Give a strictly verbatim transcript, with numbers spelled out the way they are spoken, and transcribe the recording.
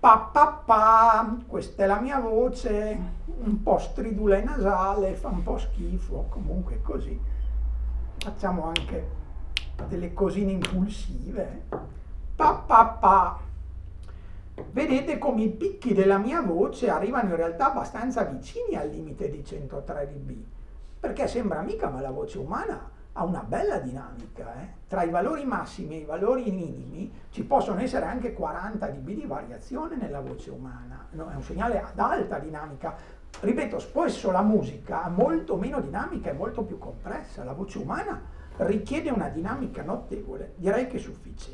Pa pa pa, questa è la mia voce, un po' stridula e nasale, fa un po' schifo, comunque così. Facciamo anche delle cosine impulsive. Pa pa pa. Vedete come i picchi della mia voce arrivano in realtà abbastanza vicini al limite di centotré decibel, perché sembra mica, ma la voce umana ha una bella dinamica. Eh? Tra i valori massimi e i valori minimi ci possono essere anche quaranta decibel di variazione nella voce umana. No, è un segnale ad alta dinamica. Ripeto, spesso la musica ha molto meno dinamica e molto più compressa. La voce umana richiede una dinamica notevole, direi che sufficiente.